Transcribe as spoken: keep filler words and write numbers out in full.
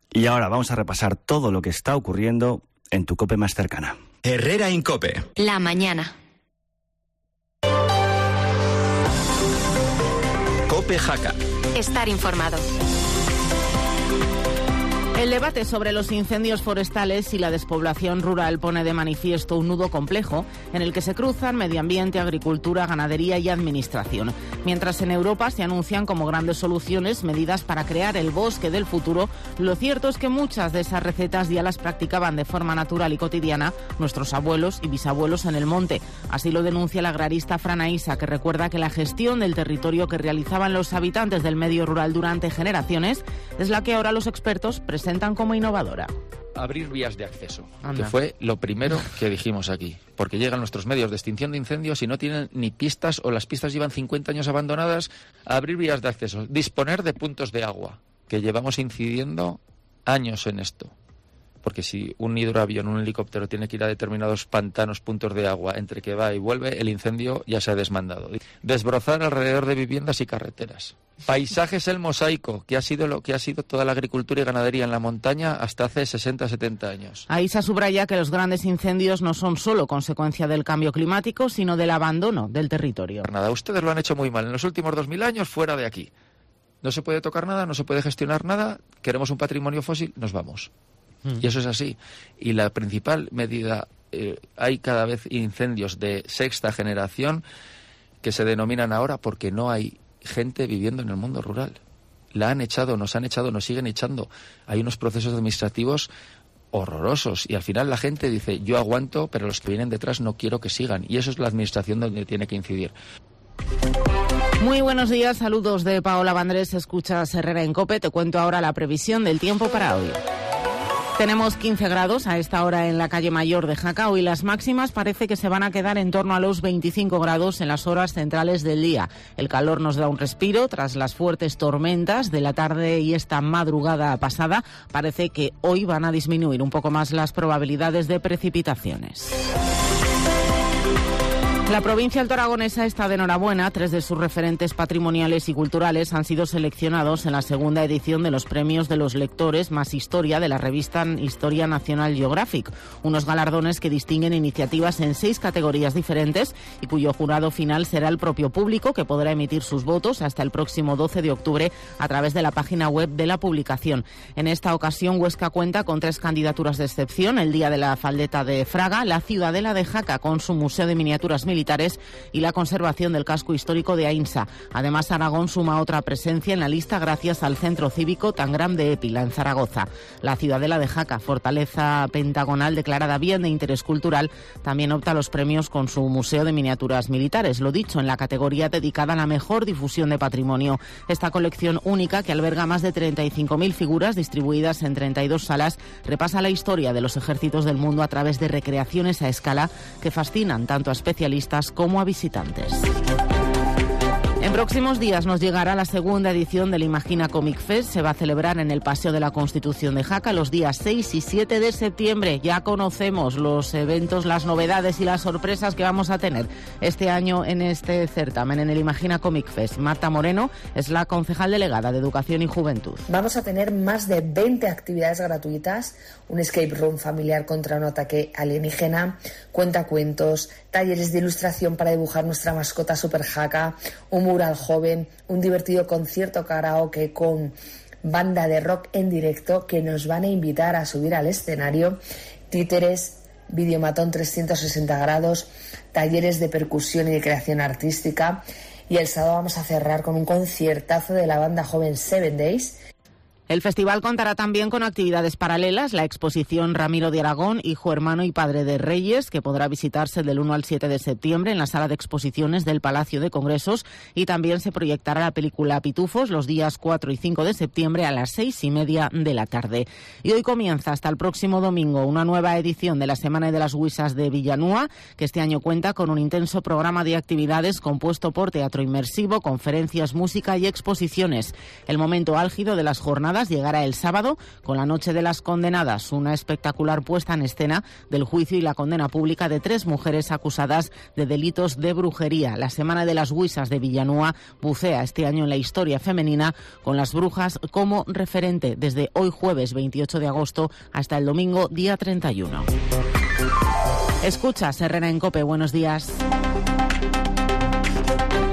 Y ahora vamos a repasar todo lo que está ocurriendo en tu COPE más cercana. Herrera Incope. La mañana. COPE Jaca. Estar informado. El debate sobre los incendios forestales y la despoblación rural pone de manifiesto un nudo complejo en el que se cruzan medio ambiente, agricultura, ganadería y administración. Mientras en Europa se anuncian como grandes soluciones medidas para crear el bosque del futuro, lo cierto es que muchas de esas recetas ya las practicaban de forma natural y cotidiana nuestros abuelos y bisabuelos en el monte. Así lo denuncia la agrarista Fran Aisa, que recuerda que la gestión del territorio que realizaban los habitantes del medio rural durante generaciones es la que ahora los expertos presentan como innovadora. Abrir vías de acceso, Anda. que fue lo primero que dijimos aquí, porque llegan nuestros medios de extinción de incendios y no tienen ni pistas, o las pistas llevan cincuenta años abandonadas. Abrir vías de acceso, disponer de puntos de agua, que llevamos incidiendo años en esto. Porque si un hidroavión, un helicóptero tiene que ir a determinados pantanos, puntos de agua, entre que va y vuelve, el incendio ya se ha desmandado. Desbrozar alrededor de viviendas y carreteras. Paisajes, el mosaico, que ha sido lo que ha sido toda la agricultura y ganadería en la montaña hasta hace sesenta, setenta años. Aisa subraya que los grandes incendios no son solo consecuencia del cambio climático, sino del abandono del territorio. Nada, ustedes lo han hecho muy mal. En los últimos dos mil años, fuera de aquí. No se puede tocar nada, no se puede gestionar nada, queremos un patrimonio fósil, nos vamos. Y eso es así. Y la principal medida, eh, hay cada vez incendios de sexta generación que se denominan ahora porque no hay gente viviendo en el mundo rural. La han echado, nos han echado, nos siguen echando. Hay unos procesos administrativos horrorosos y al final la gente dice, yo aguanto, pero los que vienen detrás no quiero que sigan. Y eso es la administración donde tiene que incidir. Muy buenos días, saludos de Paola Vandrés, escuchas Herrera en COPE. Te cuento ahora la previsión del tiempo para hoy. Tenemos quince grados a esta hora en la calle Mayor de Jaca. Hoy las máximas parece que se van a quedar en torno a los veinticinco grados en las horas centrales del día. El calor nos da un respiro tras las fuertes tormentas de la tarde y esta madrugada pasada. Parece que hoy van a disminuir un poco más las probabilidades de precipitaciones. La provincia altoaragonesa está de enhorabuena. Tres de sus referentes patrimoniales y culturales han sido seleccionados en la segunda edición de los premios de los lectores más historia de la revista Historia National Geographic. Unos galardones que distinguen iniciativas en seis categorías diferentes y cuyo jurado final será el propio público, que podrá emitir sus votos hasta el próximo doce de octubre a través de la página web de la publicación. En esta ocasión, Huesca cuenta con tres candidaturas de excepción: el Día de la Faldeta de Fraga, la Ciudadela de Jaca con su Museo de Miniaturas Militares y la conservación del casco histórico de Ainsa. Además, Aragón suma otra presencia en la lista gracias al Centro Cívico Tangram de Épila, en Zaragoza. La Ciudadela de Jaca, fortaleza pentagonal declarada bien de interés cultural, también opta a los premios con su Museo de Miniaturas Militares, lo dicho, en la categoría dedicada a la mejor difusión de patrimonio. Esta colección única, que alberga más de treinta y cinco mil figuras distribuidas en treinta y dos salas, repasa la historia de los ejércitos del mundo a través de recreaciones a escala que fascinan tanto a especialistas como a visitantes. En próximos días nos llegará la segunda edición del Imagina Comic Fest. Se va a celebrar en el Paseo de la Constitución de Jaca los días seis y siete de septiembre. Ya conocemos los eventos, las novedades y las sorpresas que vamos a tener este año en este certamen, en el Imagina Comic Fest. Marta Moreno es la concejal delegada de Educación y Juventud. Vamos a tener más de veinte actividades gratuitas, un escape room familiar contra un ataque alienígena, cuentacuentos, talleres de ilustración para dibujar nuestra mascota Super Jaca, un mural joven, un divertido concierto karaoke con banda de rock en directo que nos van a invitar a subir al escenario, títeres, videomatón trescientos sesenta grados, talleres de percusión y de creación artística, y el sábado vamos a cerrar con un conciertazo de la banda joven Seven Days. El festival contará también con actividades paralelas, la exposición Ramiro de Aragón, hijo, hermano y padre de Reyes, que podrá visitarse del uno al siete de septiembre en la sala de exposiciones del Palacio de Congresos, y también se proyectará la película Pitufos los días cuatro y cinco de septiembre a las seis y media de la tarde. Y hoy comienza hasta el próximo domingo una nueva edición de la Semana de las Huisas de Villanúa, que este año cuenta con un intenso programa de actividades compuesto por teatro inmersivo, conferencias, música y exposiciones. El momento álgido de las jornadas Condenadas llegará el sábado con la Noche de las Condenadas, una espectacular puesta en escena del juicio y la condena pública de tres mujeres acusadas de delitos de brujería. La Semana de las Huisas de Villanúa bucea este año en la historia femenina con las brujas como referente desde hoy jueves veintiocho de agosto hasta el domingo día treinta y uno. Escuchas Herrera en COPE, buenos días.